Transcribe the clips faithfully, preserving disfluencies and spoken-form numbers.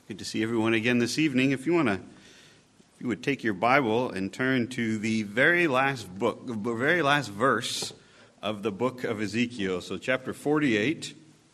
Good to see everyone again this evening. If you want to, if you would take your Bible and turn to the very last book, the very last verse of the book of Ezekiel. So chapter forty-eight.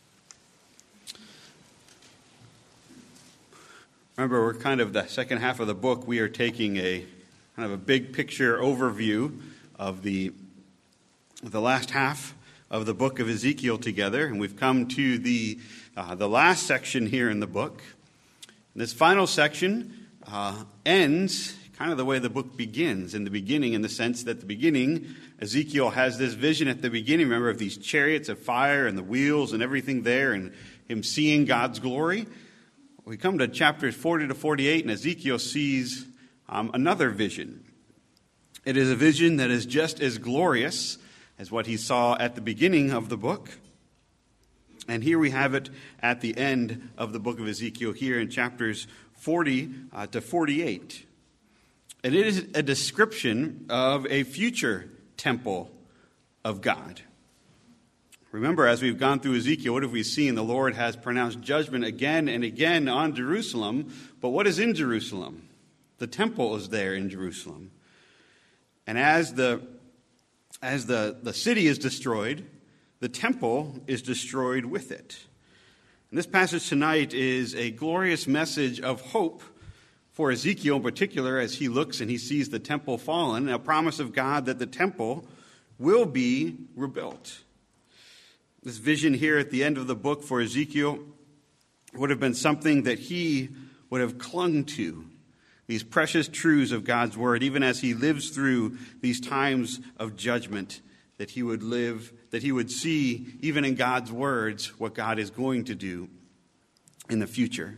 Remember, we're kind of the second half of the book. We are taking a kind of a big picture overview of the the last half of the book of Ezekiel together, and we've come to the uh, the last section here in the book. This final section uh, ends kind of the way the book begins, in the beginning, in the sense that the beginning, Ezekiel has this vision at the beginning, remember, of these chariots of fire and the wheels and everything there, and him seeing God's glory. We come to chapters forty to forty-eight, and Ezekiel sees um, another vision. It is a vision that is just as glorious as what he saw at the beginning of the book. And here we have it at the end of the book of Ezekiel, here in chapters forty uh, to forty-eight. And it is a description of a future temple of God. Remember, as we've gone through Ezekiel, what have we seen? The Lord has pronounced judgment again and again on Jerusalem. But what is in Jerusalem? The temple is there in Jerusalem. And as the, as the, the city is destroyed, the temple is destroyed with it. And this passage tonight is a glorious message of hope for Ezekiel in particular, as he looks and he sees the temple fallen, a promise of God that the temple will be rebuilt. This vision here at the end of the book for Ezekiel would have been something that he would have clung to, these precious truths of God's word, even as he lives through these times of judgment, that he would live, that he would see, even in God's words, what God is going to do in the future.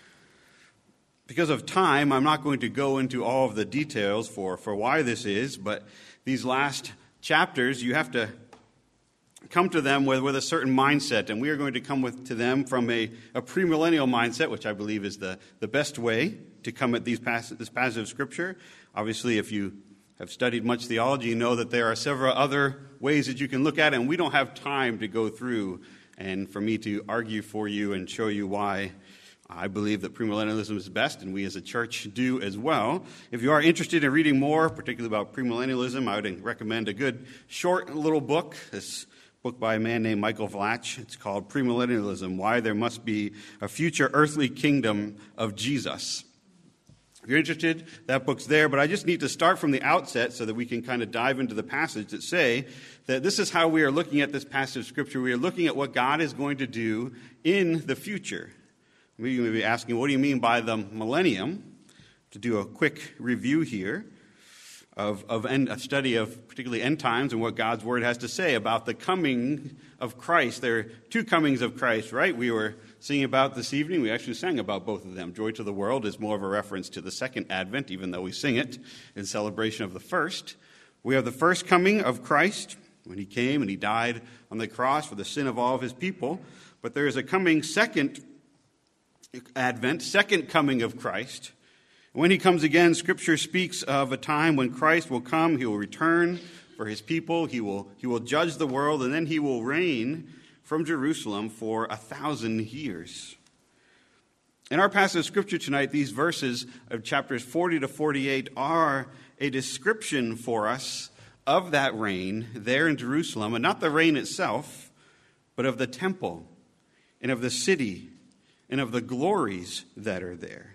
Because of time, I'm not going to go into all of the details for, for why this is, but these last chapters, you have to come to them with, with a certain mindset, and we are going to come with, to them from a, a premillennial mindset, which I believe is the, the best way to come at these pass, this passage of Scripture. Obviously, if you have studied much theology, you know that there are several other ways that you can look at it, and we don't have time to go through and for me to argue for you and show you why I believe that premillennialism is best, and we as a church do as well. If you are interested in reading more, particularly about premillennialism, I would recommend a good short little book, this book by a man named Michael Vlach. It's called Premillennialism, Why There Must Be a Future Earthly Kingdom of Jesus. If you're interested, that book's there, but I just need to start from the outset so that we can kind of dive into the passage that say that this is how we are looking at this passage of Scripture. We are looking at what God is going to do in the future. You may be asking, what do you mean by the millennium? To do a quick review here of, of end, a study of particularly end times and what God's Word has to say about the coming of Christ. There are two comings of Christ, right? We were singing about this evening. We actually sang about both of them. Joy to the World is more of a reference to the second advent, even though we sing it in celebration of the first. We have the first coming of Christ when he came and he died on the cross for the sin of all of his people. But there is a coming second advent, second coming of Christ. When he comes again, Scripture speaks of a time when Christ will come. He will return for his people. He will, he will judge the world, and then he will reign from Jerusalem for a thousand years. In our passage of Scripture tonight, these verses of chapters forty to forty-eight are a description for us of that reign there in Jerusalem, and not the reign itself, but of the temple and of the city and of the glories that are there.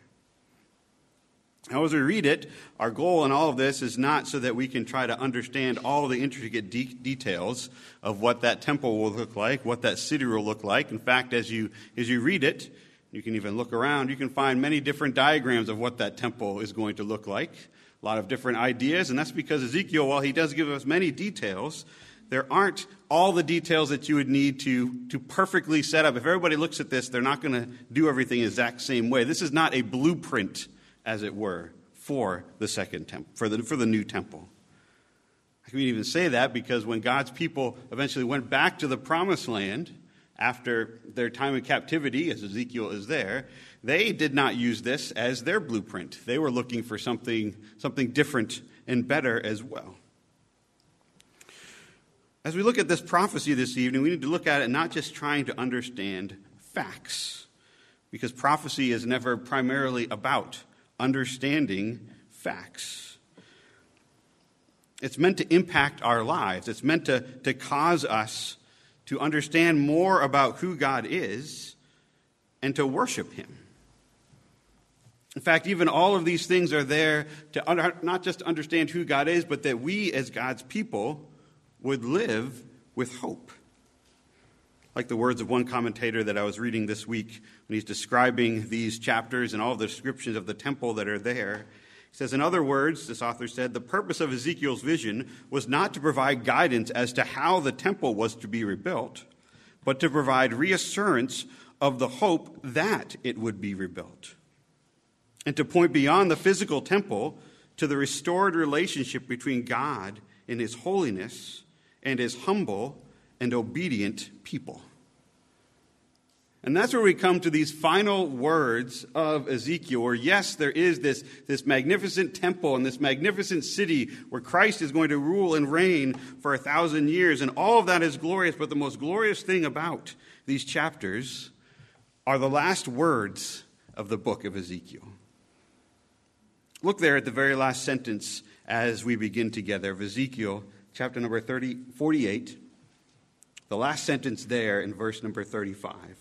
Now, as we read it, our goal in all of this is not so that we can try to understand all the intricate de- details of what that temple will look like, what that city will look like. In fact, as you as you read it, you can even look around, you can find many different diagrams of what that temple is going to look like. A lot of different ideas, and that's because Ezekiel, while he does give us many details, there aren't all the details that you would need to, to perfectly set up. If everybody looks at this, they're not going to do everything the exact same way. This is not a blueprint, as it were, for the second temple, for the for the new temple. I can even say that because when God's people eventually went back to the promised land after their time in captivity, as Ezekiel is there, they did not use this as their blueprint. They were looking for something, something different and better as well. As we look at this prophecy this evening, we need to look at it not just trying to understand facts, because prophecy is never primarily about understanding facts. It's meant to impact our lives. It's meant to, to cause us to understand more about who God is and to worship him. In fact, even all of these things are there to under, not just understand who God is, but that we as God's people would live with hope. Like the words of one commentator that I was reading this week when he's describing these chapters and all the descriptions of the temple that are there. He says, in other words, this author said, the purpose of Ezekiel's vision was not to provide guidance as to how the temple was to be rebuilt, but to provide reassurance of the hope that it would be rebuilt, and to point beyond the physical temple to the restored relationship between God in his holiness and his humble and obedient people. And that's where we come to these final words of Ezekiel, where yes, there is this, this magnificent temple and this magnificent city where Christ is going to rule and reign for a thousand years, and all of that is glorious, but the most glorious thing about these chapters are the last words of the book of Ezekiel. Look there at the very last sentence as we begin together of Ezekiel chapter number thirty, forty-eight, the last sentence there in verse number thirty-five.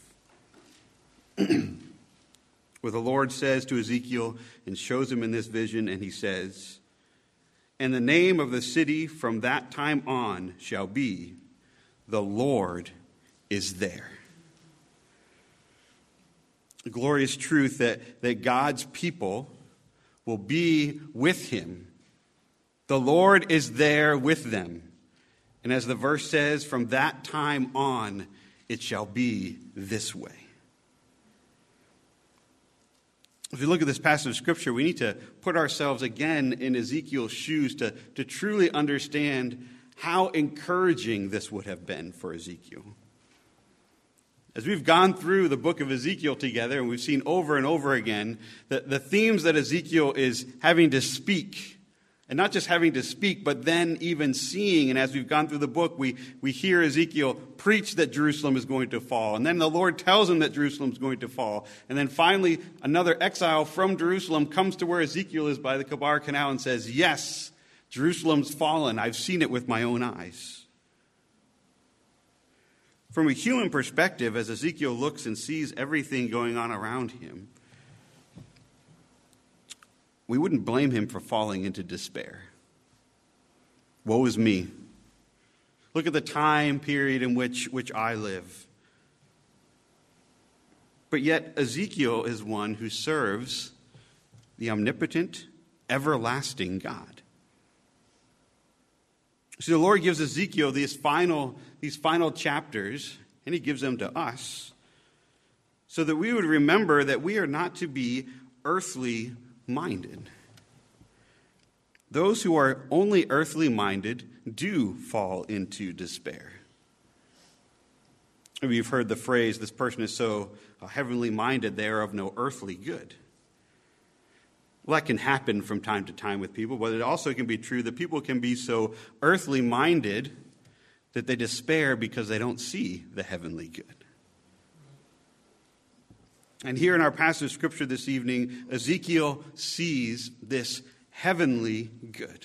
Where the Lord says to Ezekiel and shows him in this vision, and he says, and the name of the city from that time on shall be, the Lord is there. A glorious truth that, that God's people will be with him. The Lord is there with them. And as the verse says, from that time on, it shall be this way. If you look at this passage of Scripture, we need to put ourselves again in Ezekiel's shoes to, to truly understand how encouraging this would have been for Ezekiel. As we've gone through the book of Ezekiel together, and we've seen over and over again the, the themes that Ezekiel is having to speak. And not just having to speak, but then even seeing. And as we've gone through the book, we, we hear Ezekiel preach that Jerusalem is going to fall. And then the Lord tells him that Jerusalem is going to fall. And then finally, another exile from Jerusalem comes to where Ezekiel is by the Kabar Canal and says, yes, Jerusalem's fallen. I've seen it with my own eyes. From a human perspective, as Ezekiel looks and sees everything going on around him, we wouldn't blame him for falling into despair. Woe is me. Look at the time period in which, which I live. But yet Ezekiel is one who serves the omnipotent, everlasting God. See, the Lord gives Ezekiel these final, these final chapters, and he gives them to us, so that we would remember that we are not to be earthly minded. Those who are only earthly minded do fall into despair. Maybe you've heard the phrase, this person is so heavenly minded, they are of no earthly good. Well, that can happen from time to time with people, but it also can be true that people can be so earthly minded that they despair because they don't see the heavenly good. And here in our passage of Scripture this evening, Ezekiel sees this heavenly good.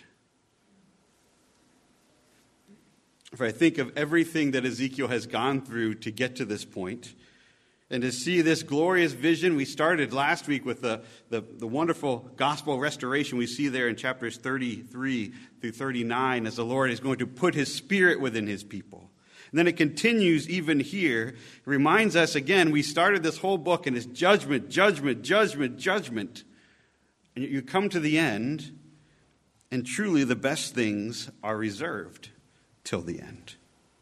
If I think of everything that Ezekiel has gone through to get to this point, and to see this glorious vision, we started last week with the, the, the wonderful gospel restoration we see there in chapters thirty-three through thirty-nine, as the Lord is going to put his Spirit within his people. And then it continues even here. It reminds us again, we started this whole book and it's judgment, judgment, judgment, judgment. And you come to the end, and truly the best things are reserved till the end.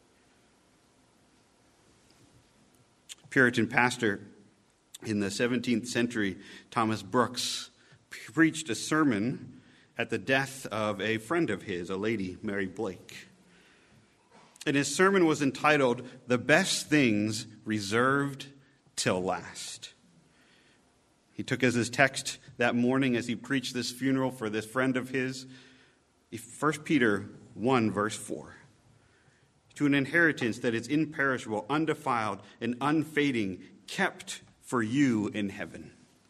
Puritan pastor in the seventeenth century, Thomas Brooks, preached a sermon at the death of a friend of his, a lady, Mary Blake. And his sermon was entitled, "The Best Things Reserved Till Last." He took as his text that morning as he preached this funeral for this friend of his, First Peter one, verse four. To an inheritance that is imperishable, undefiled, and unfading, kept for you in heaven.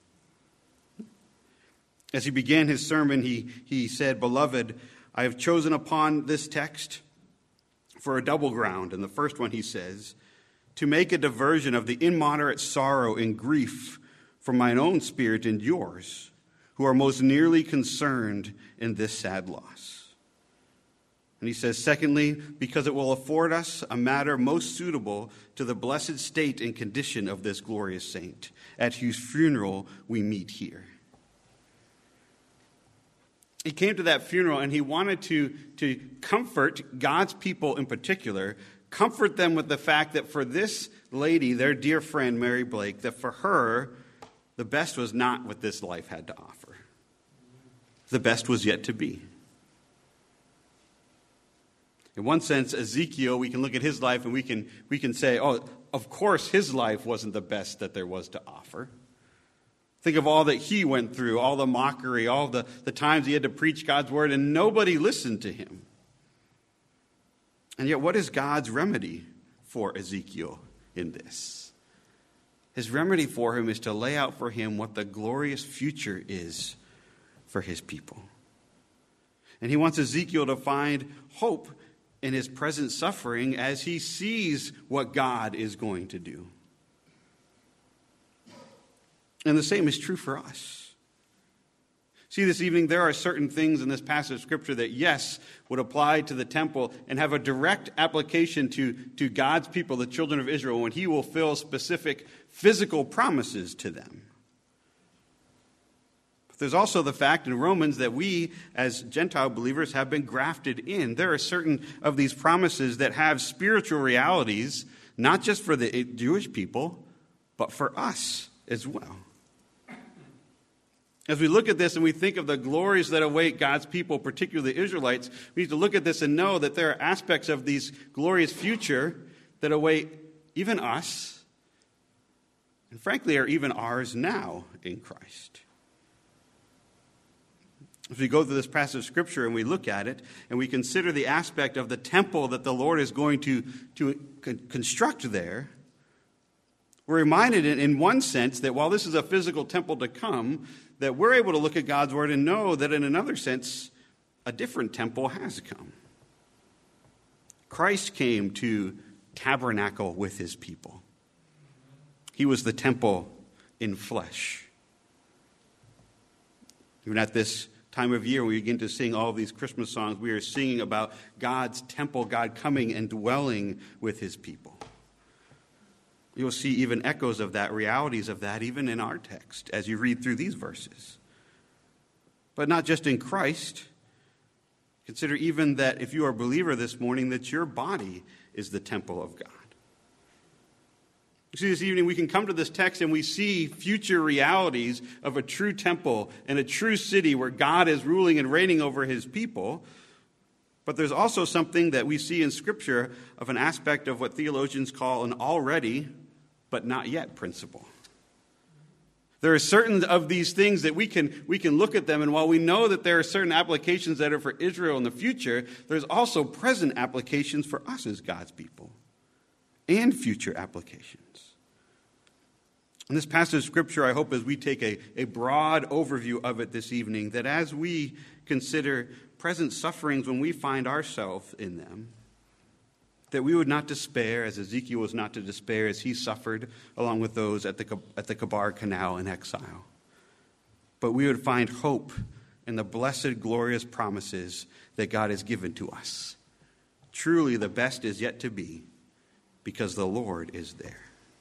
As he began his sermon, he, he said, Beloved, I have chosen upon this text for a double ground. And the first one, he says, to make a diversion of the immoderate sorrow and grief from mine own spirit and yours, who are most nearly concerned in this sad loss. And he says, secondly, because it will afford us a matter most suitable to the blessed state and condition of this glorious saint, at whose funeral we meet here. He came to that funeral and he wanted to, to comfort God's people in particular, comfort them with the fact that for this lady, their dear friend Mary Blake, that for her, the best was not what this life had to offer. The best was yet to be. In one sense, Ezekiel, we can look at his life and we can, we can say, oh, of course his life wasn't the best that there was to offer. Think of all that he went through, all the mockery, all the, the times he had to preach God's word, and nobody listened to him. And yet, what is God's remedy for Ezekiel in this? His remedy for him is to lay out for him what the glorious future is for his people. And he wants Ezekiel to find hope in his present suffering as he sees what God is going to do. And the same is true for us. See, this evening, there are certain things in this passage of Scripture that, yes, would apply to the temple and have a direct application to, to God's people, the children of Israel, when he will fulfill specific physical promises to them. But there's also the fact in Romans that we, as Gentile believers, have been grafted in. There are certain of these promises that have spiritual realities, not just for the Jewish people, but for us as well. As we look at this and we think of the glories that await God's people, particularly the Israelites, we need to look at this and know that there are aspects of these glorious future that await even us, and frankly are even ours now in Christ. As we go through this passage of Scripture and we look at it and we consider the aspect of the temple that the Lord is going to, to construct there, we're reminded in one sense that while this is a physical temple to come, that we're able to look at God's word and know that in another sense, a different temple has come. Christ came to tabernacle with his people. He was the temple in flesh. Even at this time of year, when we begin to sing all of these Christmas songs, we are singing about God's temple, God coming and dwelling with his people. You'll see even echoes of that, realities of that, even in our text as you read through these verses. But not just in Christ. Consider even that if you are a believer this morning, that your body is the temple of God. You see, this evening we can come to this text and we see future realities of a true temple and a true city where God is ruling and reigning over his people. But there's also something that we see in Scripture of an aspect of what theologians call an already but not yet principle. There are certain of these things that we can, we can look at them, and while we know that there are certain applications that are for Israel in the future, there's also present applications for us as God's people and future applications. In this passage of Scripture, I hope as we take a, a broad overview of it this evening, that as we consider present sufferings when we find ourselves in them, that we would not despair, as Ezekiel was not to despair as he suffered along with those at the, at the Kabar Canal in exile. But we would find hope in the blessed, glorious promises that God has given to us. Truly, the best is yet to be, because the Lord is there.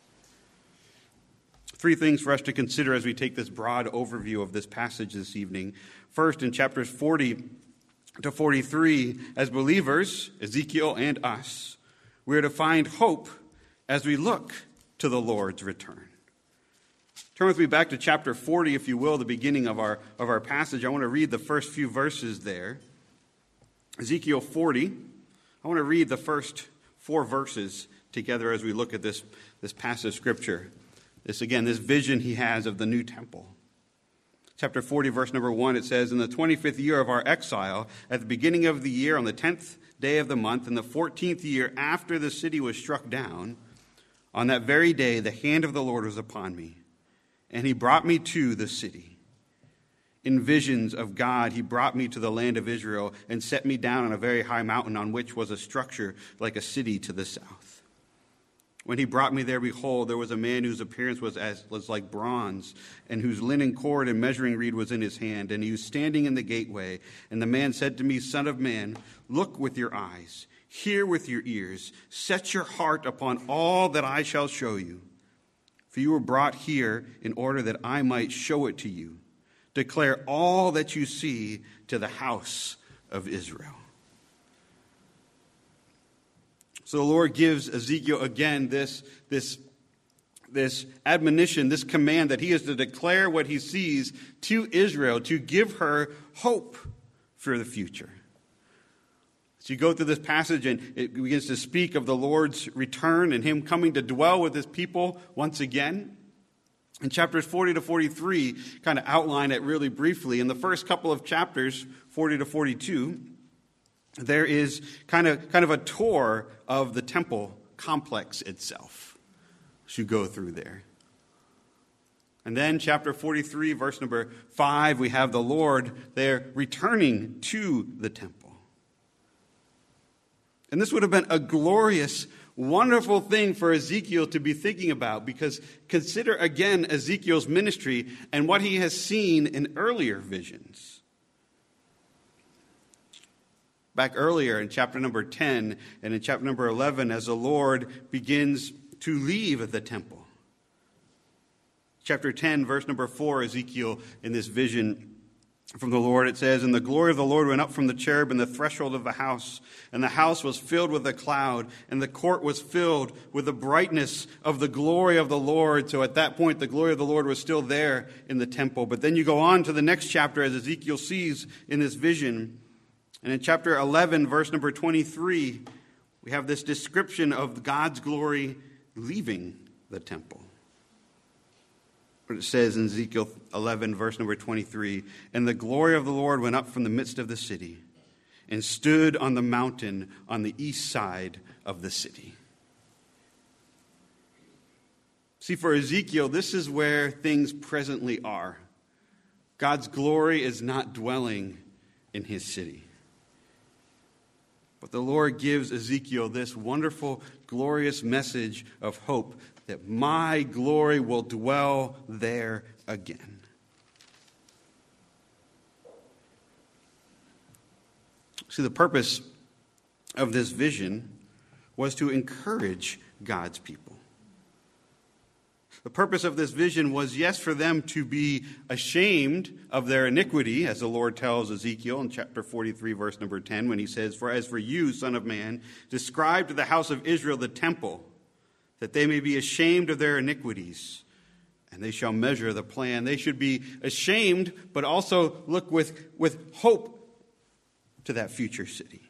Three things for us to consider as we take this broad overview of this passage this evening. First, in chapters forty to forty-three, as believers, Ezekiel and us, we are to find hope as we look to the Lord's return. Turn with me back to chapter forty, if you will, the beginning of our, of our passage. I want to read the first few verses there. Ezekiel forty. I want to read the first four verses together as we look at this, this passage of Scripture. This, again, this vision he has of the new temple. Chapter forty, verse number one, it says, "In the twenty-fifth year of our exile, at the beginning of the year, on the tenth day of the month, in the fourteenth year after the city was struck down, on that very day the hand of the Lord was upon me, and he brought me to the city. In visions of God, he brought me to the land of Israel and set me down on a very high mountain on which was a structure like a city to the south. When he brought me there, behold, there was a man whose appearance was as was like bronze, and whose linen cord and measuring reed was in his hand, and he was standing in the gateway. And the man said to me, Son of man, look with your eyes, hear with your ears, set your heart upon all that I shall show you. For you were brought here in order that I might show it to you. Declare all that you see to the house of Israel. So the Lord gives Ezekiel again this, this, this admonition, this command that he is to declare what he sees to Israel, to give her hope for the future. As you go through this passage and it begins to speak of the Lord's return and him coming to dwell with his people once again. In chapters forty to forty-three, kind of outline it really briefly. In the first couple of chapters, forty to forty-two, there is kind of, kind of a tour of the temple complex itself as you go through there. And then chapter forty-three, verse number five, we have the Lord there returning to the temple. And this would have been a glorious, wonderful thing for Ezekiel to be thinking about, because consider again Ezekiel's ministry and what he has seen in earlier visions. Back earlier in chapter number ten and in chapter number eleven, as the Lord begins to leave the temple. Chapter ten, verse number four, Ezekiel in this vision from the Lord, it says, And the glory of the Lord went up from the cherub in the threshold of the house, and the house was filled with a cloud, and the court was filled with the brightness of the glory of the Lord. So at that point, the glory of the Lord was still there in the temple. But then you go on to the next chapter, as Ezekiel sees in this vision. And in chapter eleven, verse number twenty-three, we have this description of God's glory leaving the temple. It says in Ezekiel eleven, verse number twenty-three, And the glory of the Lord went up from the midst of the city and stood on the mountain on the east side of the city. See, for Ezekiel, this is where things presently are. God's glory is not dwelling in his city. But the Lord gives Ezekiel this wonderful, glorious message of hope that my glory will dwell there again. See, the purpose of this vision was to encourage God's people. The purpose of this vision was, yes, for them to be ashamed of their iniquity, as the Lord tells Ezekiel in chapter forty-three, verse number ten, when he says, For as for you, son of man, describe to the house of Israel the temple, that they may be ashamed of their iniquities, and they shall measure the plan. They should be ashamed, but also look with, with hope to that future city.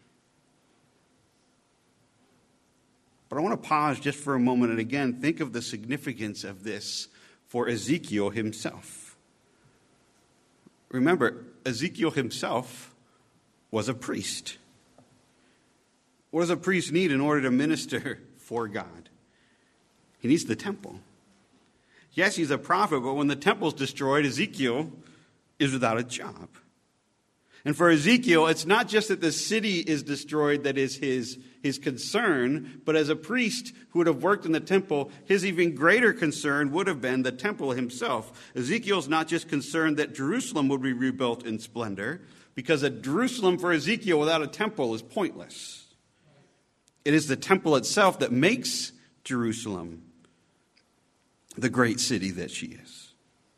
But I want to pause just for a moment and again think of the significance of this for Ezekiel himself. Remember, Ezekiel himself was a priest. What does a priest need in order to minister for God? He needs the temple. Yes, he's a prophet, but when the temple's destroyed, Ezekiel is without a job. And for Ezekiel, it's not just that the city is destroyed that is his, his concern, but as a priest who would have worked in the temple, his even greater concern would have been the temple himself. Ezekiel's not just concerned that Jerusalem would be rebuilt in splendor, because a Jerusalem for Ezekiel without a temple is pointless. It is the temple itself that makes Jerusalem the great city that she is.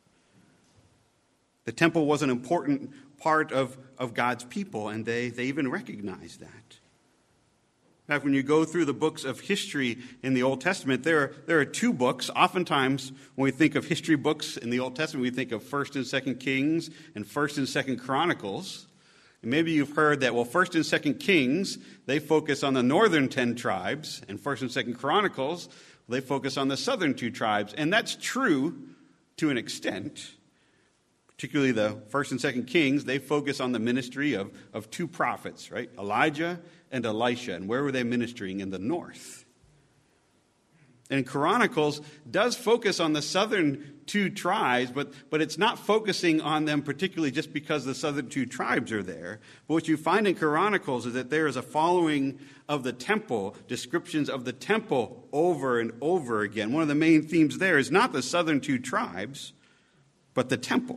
The temple was an important part of, of God's people, and they, they even recognize that. In fact, when you go through the books of history in the Old Testament, there are, there are two books. Oftentimes, when we think of history books in the Old Testament, we think of First and Second Kings and First and Second Chronicles. And maybe you've heard that, well, First and Second Kings, they focus on the northern ten tribes, and First and Second Chronicles, they focus on the southern two tribes. And that's true to an extent. Particularly the First and Second Kings, they focus on the ministry of, of two prophets, right? Elijah and Elisha. And where were they ministering? In the north. And Chronicles does focus on the southern two tribes, but, but it's not focusing on them particularly just because the southern two tribes are there. But what you find in Chronicles is that there is a following of the temple, descriptions of the temple over and over again. One of the main themes there is not the southern two tribes, but the temple.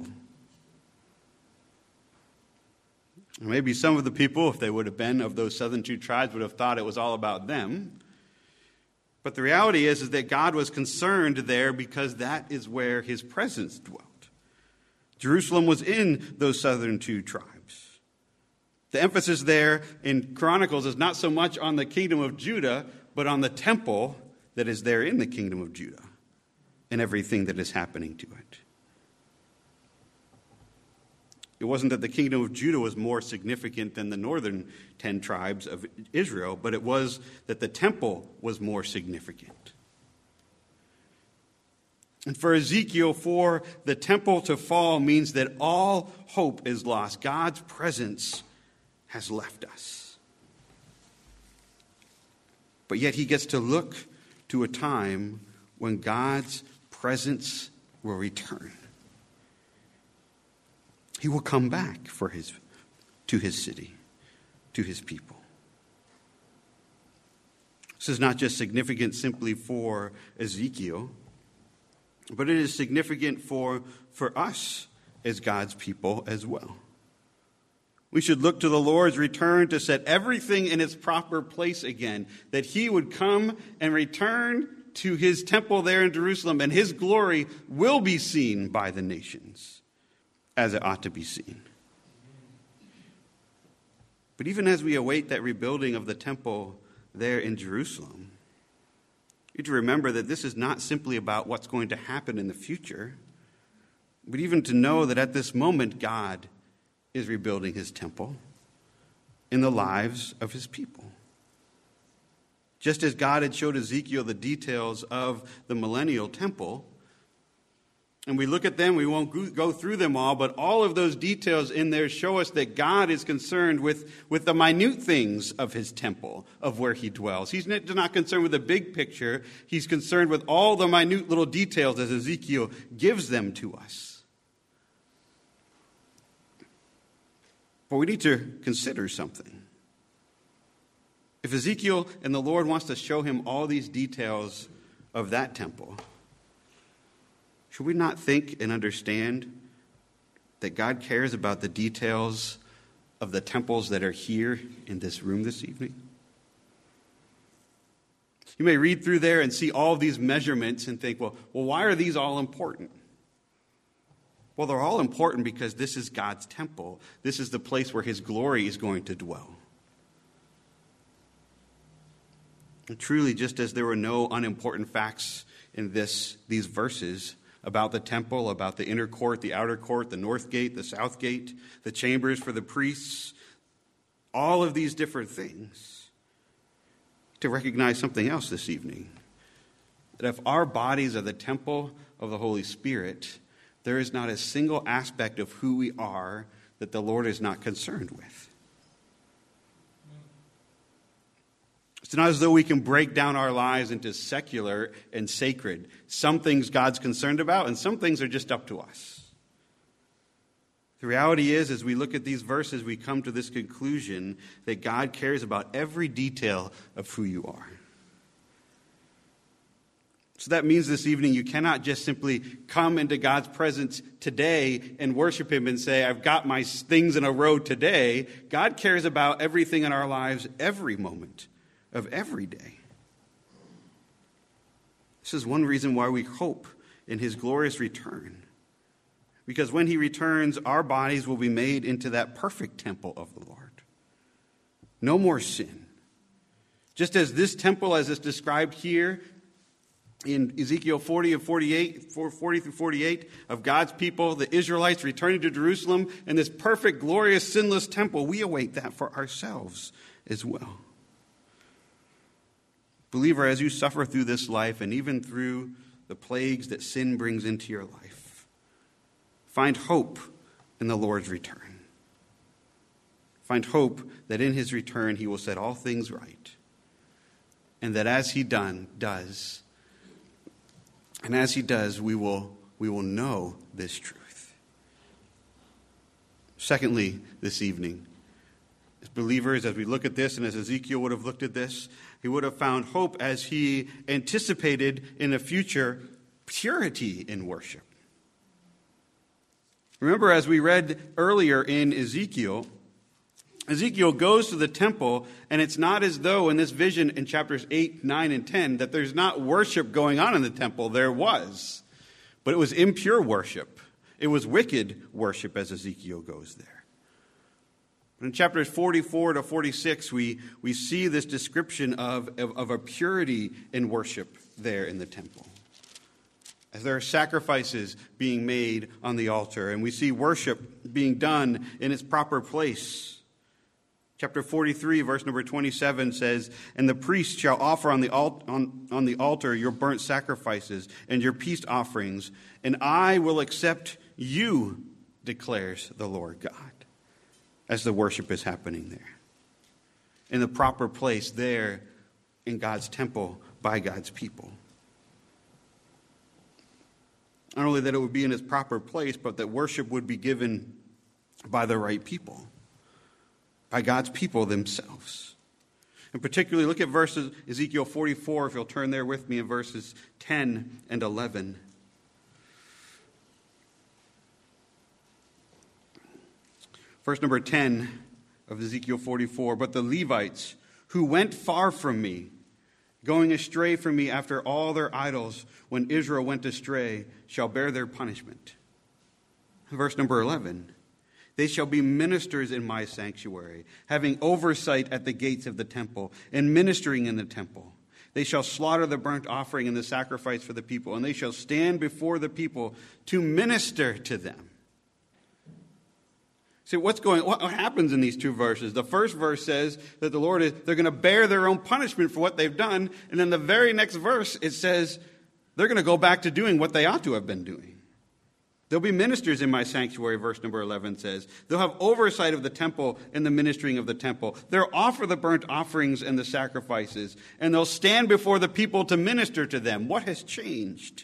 Maybe some of the people, if they would have been of those southern two tribes, would have thought it was all about them. But the reality is, is that God was concerned there because that is where his presence dwelt. Jerusalem was in those southern two tribes. The emphasis there in Chronicles is not so much on the kingdom of Judah, but on the temple that is there in the kingdom of Judah and everything that is happening to it. It wasn't that the kingdom of Judah was more significant than the northern ten tribes of Israel, but it was that the temple was more significant. And for Ezekiel, for the temple to fall means that all hope is lost. God's presence has left us. But yet he gets to look to a time when God's presence will return. He will come back for his, to his city, to his people. This is not just significant simply for Ezekiel, but it is significant for, for us as God's people as well. We should look to the Lord's return to set everything in its proper place again, that he would come and return to his temple there in Jerusalem, and his glory will be seen by the nations as it ought to be seen. But even as we await that rebuilding of the temple there in Jerusalem, you need to remember that this is not simply about what's going to happen in the future, but even to know that at this moment God is rebuilding his temple in the lives of his people. Just as God had showed Ezekiel the details of the millennial temple, and we look at them, we won't go through them all, but all of those details in there show us that God is concerned with, with the minute things of his temple, of where he dwells. He's not concerned with the big picture. He's concerned with all the minute little details as Ezekiel gives them to us. But we need to consider something. If Ezekiel and the Lord wants to show him all these details of that temple, should we not think and understand that God cares about the details of the temples that are here in this room this evening? You may read through there and see all of these measurements and think, well, well, why are these all important? Well, they're all important because this is God's temple. This is the place where his glory is going to dwell. And truly, just as there were no unimportant facts in this these verses, about the temple, about the inner court, the outer court, the north gate, the south gate, the chambers for the priests, all of these different things, to recognize something else this evening. That if our bodies are the temple of the Holy Spirit, there is not a single aspect of who we are that the Lord is not concerned with. It's not as though we can break down our lives into secular and sacred. Some things God's concerned about, and some things are just up to us. The reality is, as we look at these verses, we come to this conclusion that God cares about every detail of who you are. So that means this evening you cannot just simply come into God's presence today and worship him and say, I've got my things in a row today. God cares about everything in our lives every moment of every day. This is one reason why we hope in his glorious return. Because when he returns, our bodies will be made into that perfect temple of the Lord. No more sin. Just as this temple, as is described here in Ezekiel forty and forty-eight, forty through forty-eight, of God's people, the Israelites returning to Jerusalem, and this perfect, glorious, sinless temple, we await that for ourselves as well. Believer, as you suffer through this life and even through the plagues that sin brings into your life, find hope in the Lord's return. Find hope that in his return he will set all things right, and that as he done does, And as he does, we will, we will know this truth. Secondly, this evening, as believers, as we look at this, and as Ezekiel would have looked at this, he would have found hope as he anticipated in the future purity in worship. Remember, as we read earlier in Ezekiel, Ezekiel goes to the temple, and it's not as though in this vision in chapters eight, nine, and ten that there's not worship going on in the temple. There was. But it was impure worship. It was wicked worship as Ezekiel goes there. But in chapters forty-four to forty-six, we, we see this description of, of, of a purity in worship there in the temple, as there are sacrifices being made on the altar, and we see worship being done in its proper place. Chapter forty-three, verse number twenty-seven says, "And the priest shall offer on the, al- on, on the altar your burnt sacrifices and your peace offerings, and I will accept you, declares the Lord God," as the worship is happening there, in the proper place there in God's temple by God's people. Not only that it would be in its proper place, but that worship would be given by the right people, by God's people themselves. And particularly, look at verses Ezekiel forty-four, if you'll turn there with me, in verses ten and eleven. Verse number ten of Ezekiel forty-four, "But the Levites who went far from me, going astray from me after all their idols, when Israel went astray, shall bear their punishment." Verse number eleven, "They shall be ministers in my sanctuary, having oversight at the gates of the temple, and ministering in the temple. They shall slaughter the burnt offering and the sacrifice for the people, and they shall stand before the people to minister to them." See, what's going, what happens in these two verses? The first verse says that the Lord is, they're going to bear their own punishment for what they've done. And then the very next verse, it says they're going to go back to doing what they ought to have been doing. They'll be ministers in my sanctuary, verse number eleven says. They'll have oversight of the temple and the ministering of the temple. They'll offer the burnt offerings and the sacrifices, and they'll stand before the people to minister to them. What has changed?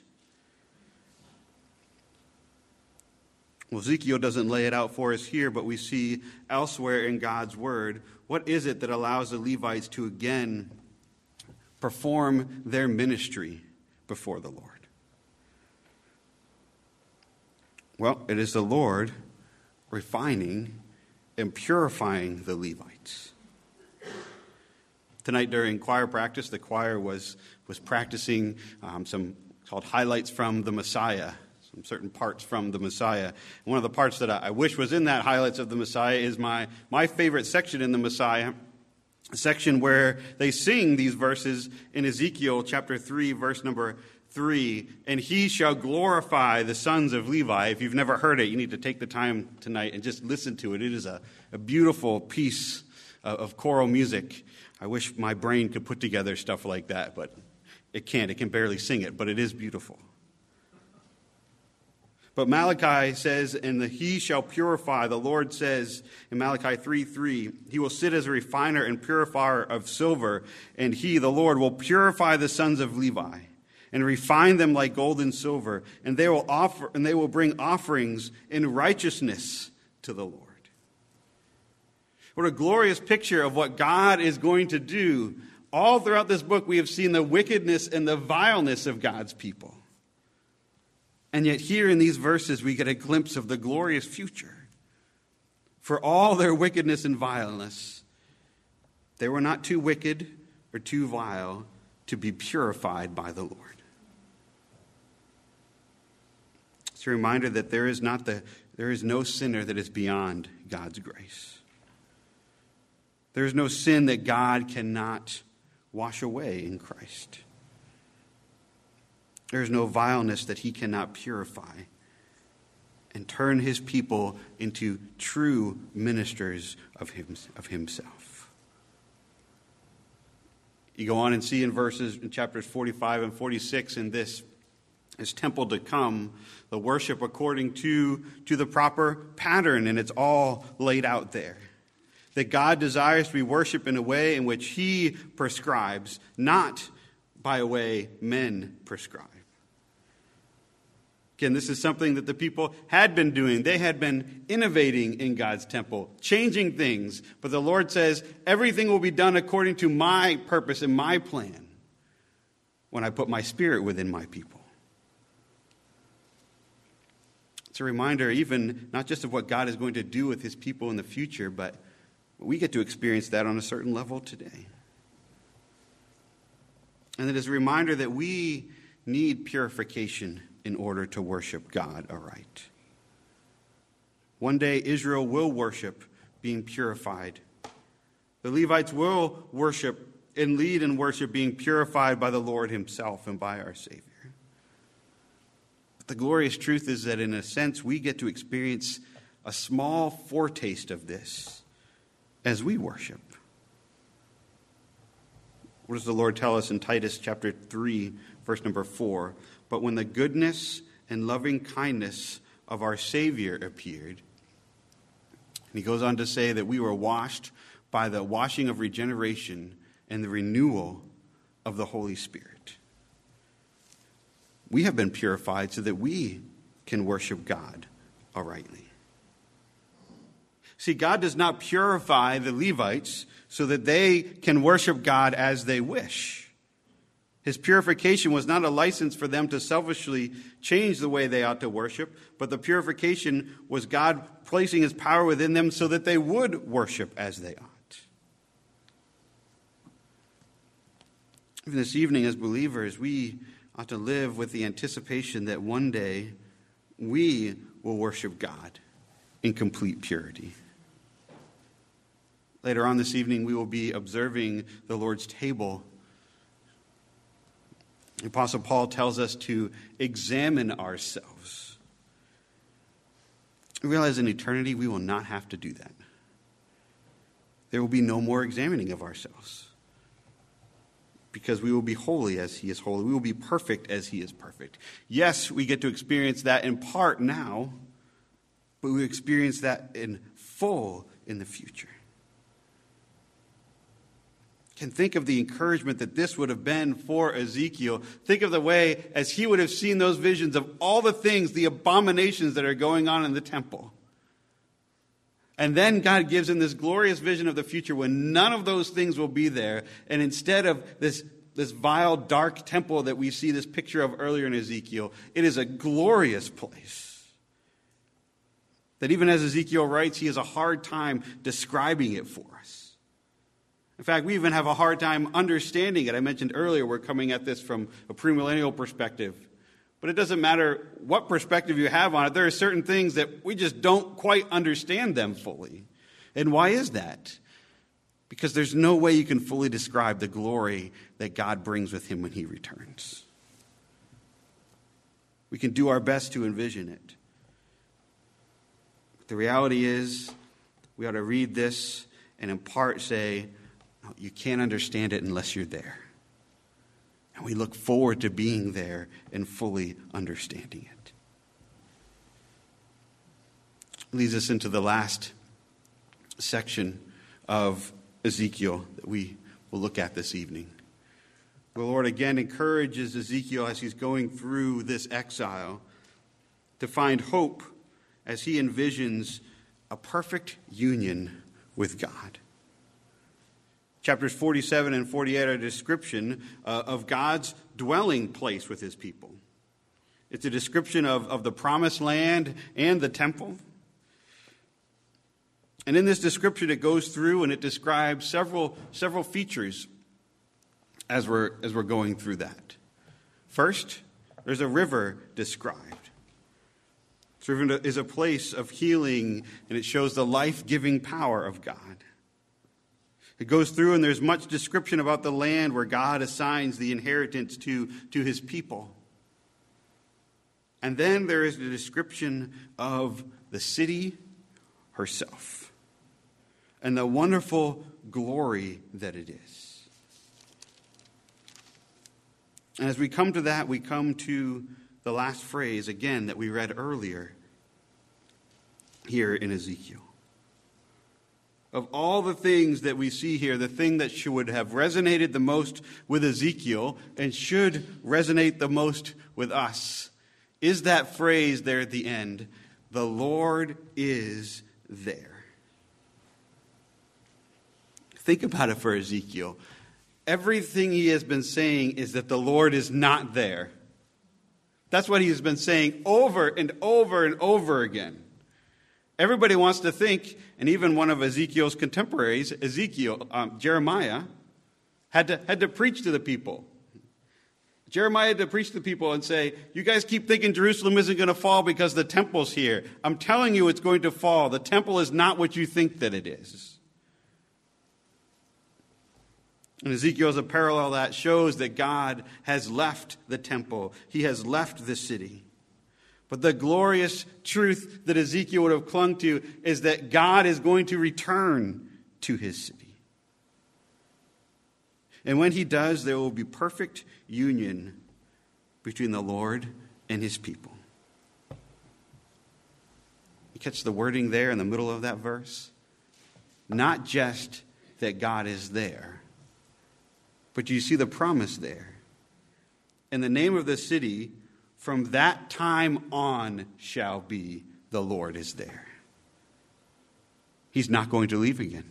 Well, Ezekiel doesn't lay it out for us here, but we see elsewhere in God's word, what is it that allows the Levites to again perform their ministry before the Lord? Well, it is the Lord refining and purifying the Levites. Tonight during choir practice, the choir was, was practicing um, some called highlights from the Messiah, some certain parts from the Messiah. One of the parts that I, I wish was in that highlights of the Messiah is my, my favorite section in the Messiah, a section where they sing these verses in Ezekiel chapter three, verse number three, "And he shall glorify the sons of Levi." If you've never heard it, you need to take the time tonight and just listen to it. It is a, a beautiful piece of, of choral music. I wish my brain could put together stuff like that, but it can't. It can barely sing it, but it is beautiful. But Malachi says, "And the he shall purify." The Lord says in Malachi three three, "He will sit as a refiner and purifier of silver, and he, the Lord, will purify the sons of Levi and refine them like gold and silver, and they will offer and they will bring offerings in righteousness to the Lord." What a glorious picture of what God is going to do. All throughout this book, we have seen the wickedness and the vileness of God's people. And yet here in these verses, we get a glimpse of the glorious future. For all their wickedness and vileness, they were not too wicked or too vile to be purified by the Lord. It's a reminder that there is not the there is no sinner that is beyond God's grace. There is no sin that God cannot wash away in Christ. There is no vileness that he cannot purify and turn his people into true ministers of him, of himself. You go on and see in verses in chapters forty-five and forty-six in this his temple to come, the worship according to, to the proper pattern, and it's all laid out there. That God desires to be worshiped in a way in which he prescribes, not by a way men prescribe. Again, this is something that the people had been doing. They had been innovating in God's temple, changing things. But the Lord says, everything will be done according to my purpose and my plan when I put my Spirit within my people. It's a reminder, even not just of what God is going to do with his people in the future, but we get to experience that on a certain level today. And it is a reminder that we need purification in order to worship God aright. One day Israel will worship being purified. The Levites will worship and lead in worship being purified by the Lord himself and by our Savior. But the glorious truth is that in a sense we get to experience a small foretaste of this as we worship. What does the Lord tell us in Titus chapter three, verse number four? But when the goodness and loving kindness of our Savior appeared, and he goes on to say that we were washed by the washing of regeneration and the renewal of the Holy Spirit. We have been purified so that we can worship God uprightly. See, God does not purify the Levites so that they can worship God as they wish. His purification was not a license for them to selfishly change the way they ought to worship, but the purification was God placing his power within them so that they would worship as they ought. Even this evening, as believers, we ought to live with the anticipation that one day we will worship God in complete purity. Later on this evening, we will be observing the Lord's table. The Apostle Paul tells us to examine ourselves. We realize in eternity we will not have to do that. There will be no more examining of ourselves, because we will be holy as he is holy. We will be perfect as he is perfect. Yes, we get to experience that in part now, but we experience that in full in the future. Can think of the encouragement that this would have been for Ezekiel. Think of the way as he would have seen those visions of all the things, the abominations that are going on in the temple. And then God gives him this glorious vision of the future when none of those things will be there. And instead of this, this vile, dark temple that we see this picture of earlier in Ezekiel, it is a glorious place. That even as Ezekiel writes, he has a hard time describing it for us. In fact, we even have a hard time understanding it. I mentioned earlier we're coming at this from a premillennial perspective. But it doesn't matter what perspective you have on it. There are certain things that we just don't quite understand them fully. And why is that? Because there's no way you can fully describe the glory that God brings with him when he returns. We can do our best to envision it. But the reality is, we ought to read this and in part say, no, you can't understand it unless you're there. And we look forward to being there and fully understanding it. Leads us into the last section of Ezekiel that we will look at this evening. The Lord again encourages Ezekiel as he's going through this exile to find hope as he envisions a perfect union with God. Chapters forty-seven and forty-eight are a description uh, of God's dwelling place with his people. It's a description of, of the promised land and the temple. And in this description, it goes through and it describes several, several features as we're, as we're going through that. First, there's a river described. This river is a place of healing, and it shows the life-giving power of God. It goes through, and there's much description about the land where God assigns the inheritance to, to his people. And then there is the description of the city herself and the wonderful glory that it is. And as we come to that, we come to the last phrase, again, that we read earlier here in Ezekiel. Of all the things that we see here, the thing that should have resonated the most with Ezekiel and should resonate the most with us is that phrase there at the end, the Lord is there. Think about it for Ezekiel. Everything he has been saying is that the Lord is not there. That's what he has been saying over and over and over again. Everybody wants to think, and even one of Ezekiel's contemporaries, Ezekiel, um, Jeremiah, had to, had to preach to the people. Jeremiah had to preach to the people and say, you guys keep thinking Jerusalem isn't going to fall because the temple's here. I'm telling you it's going to fall. The temple is not what you think that it is. And Ezekiel, as a parallel that shows that God has left the temple. He has left the city. But the glorious truth that Ezekiel would have clung to is that God is going to return to his city. And when he does, there will be perfect union between the Lord and his people. You catch the wording there in the middle of that verse? Not just that God is there, but you see the promise there. And the name of the city from that time on shall be, the Lord is there. He's not going to leave again.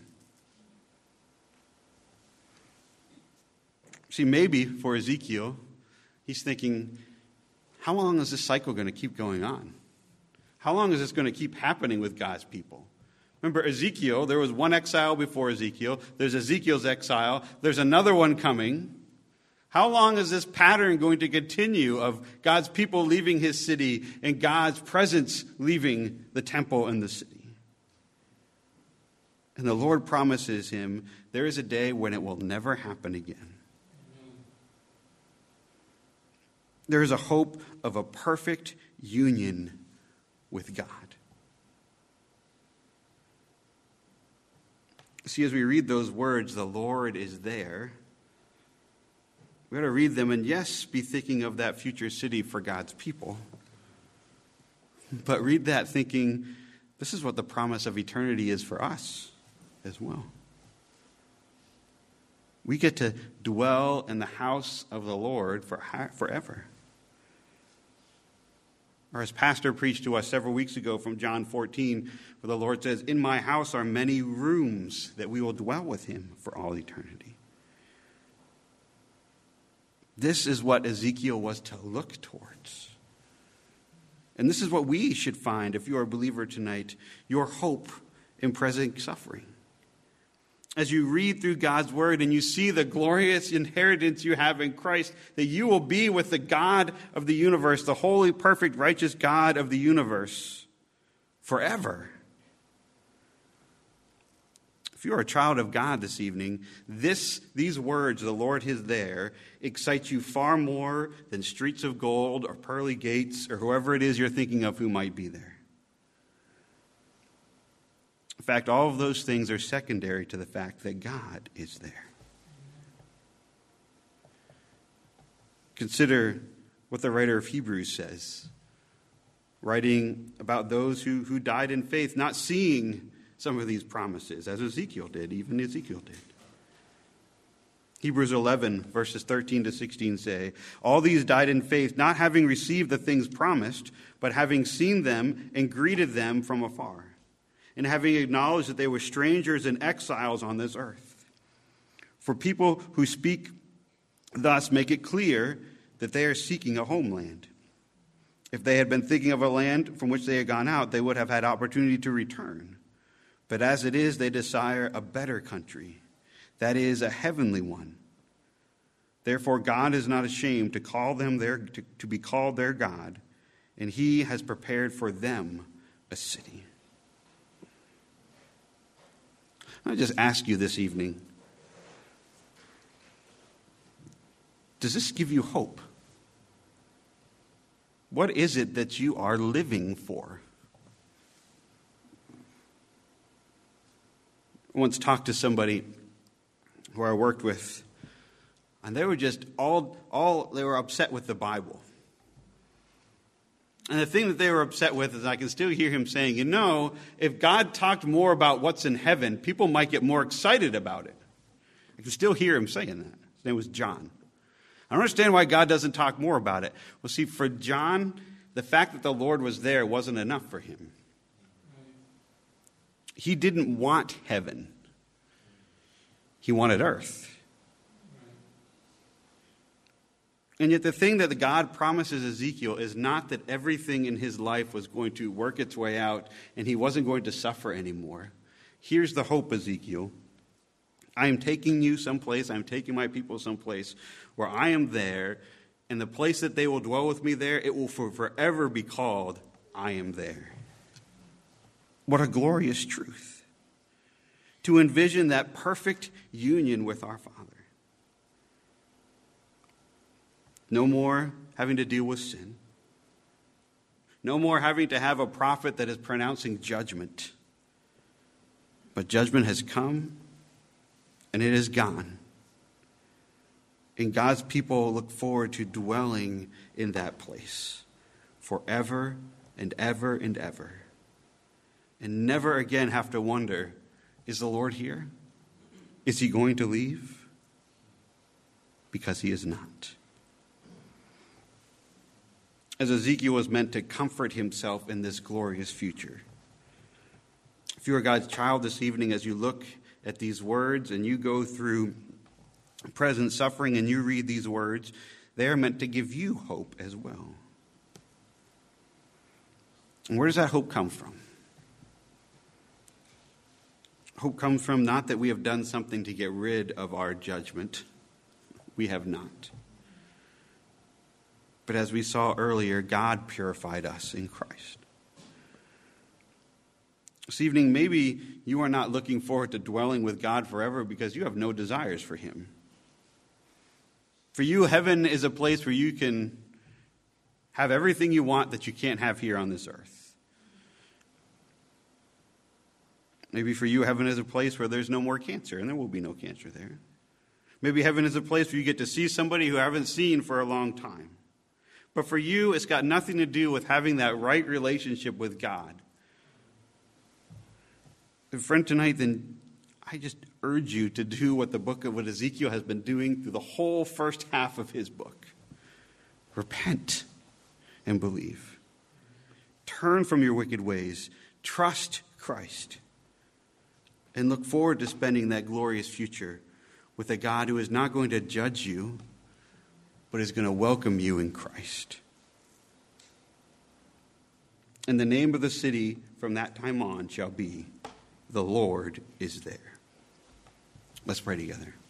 See, maybe for Ezekiel, he's thinking, how long is this cycle going to keep going on? How long is this going to keep happening with God's people? Remember Ezekiel, there was one exile before Ezekiel. There's Ezekiel's exile. There's another one coming. How long is this pattern going to continue of God's people leaving his city and God's presence leaving the temple and the city? And the Lord promises him there is a day when it will never happen again. There is a hope of a perfect union with God. See, as we read those words, the Lord is there, we got to read them and, yes, be thinking of that future city for God's people. But read that thinking, this is what the promise of eternity is for us as well. We get to dwell in the house of the Lord for forever. Or as Pastor preached to us several weeks ago from John fourteen, where the Lord says, in my house are many rooms that we will dwell with him for all eternity. This is what Ezekiel was to look towards. And this is what we should find, if you are a believer tonight, your hope in present suffering. As you read through God's word and you see the glorious inheritance you have in Christ, that you will be with the God of the universe, the holy, perfect, righteous God of the universe forever. If you are a child of God this evening, this, these words, the Lord is there, excite you far more than streets of gold or pearly gates or whoever it is you're thinking of who might be there. In fact, all of those things are secondary to the fact that God is there. Consider what the writer of Hebrews says, writing about those who, who died in faith, not seeing some of these promises, as Ezekiel did, even Ezekiel did. Hebrews eleven, verses thirteen to sixteen say, all these died in faith, not having received the things promised, but having seen them and greeted them from afar, and having acknowledged that they were strangers and exiles on this earth. For people who speak thus make it clear that they are seeking a homeland. If they had been thinking of a land from which they had gone out, they would have had opportunity to return. But as it is, they desire a better country, that is, a heavenly one. Therefore, God is not ashamed to call them their, to, to be called their God, and he has prepared for them a city. I just ask you this evening, does this give you hope? What is it that you are living for? I once talked to somebody who I worked with, and they were just all, all they were upset with the Bible. And the thing that they were upset with is I can still hear him saying, you know, if God talked more about what's in heaven, people might get more excited about it. I can still hear him saying that. His name was John. I don't understand why God doesn't talk more about it. Well, see, for John, the fact that the Lord was there wasn't enough for him. He didn't want heaven. He wanted earth. And yet the thing that God promises Ezekiel is not that everything in his life was going to work its way out and he wasn't going to suffer anymore. Here's the hope, Ezekiel. I am taking you someplace, I am taking my people someplace where I am there, and the place that they will dwell with me there, it will for forever be called, I am there. What a glorious truth. To envision that perfect union with our Father. No more having to deal with sin. No more having to have a prophet that is pronouncing judgment. But judgment has come, and it is gone. And God's people look forward to dwelling in that place forever and ever and ever. And never again have to wonder, is the Lord here? Is he going to leave? Because he is not. As Ezekiel was meant to comfort himself in this glorious future. If you are God's child this evening, as you look at these words and you go through present suffering and you read these words, they are meant to give you hope as well. And where does that hope come from? Hope comes from not that we have done something to get rid of our judgment. We have not. But as we saw earlier, God purified us in Christ. This evening, maybe you are not looking forward to dwelling with God forever because you have no desires for him. For you, heaven is a place where you can have everything you want that you can't have here on this earth. Maybe for you, heaven is a place where there's no more cancer, and there will be no cancer there. Maybe heaven is a place where you get to see somebody who you haven't seen for a long time. But for you, it's got nothing to do with having that right relationship with God. And friend, tonight, then, I just urge you to do what the book of what Ezekiel has been doing through the whole first half of his book. Repent and believe. Turn from your wicked ways. Trust Christ. And look forward to spending that glorious future with a God who is not going to judge you, but is going to welcome you in Christ. And the name of the city from that time on shall be, the Lord is there. Let's pray together.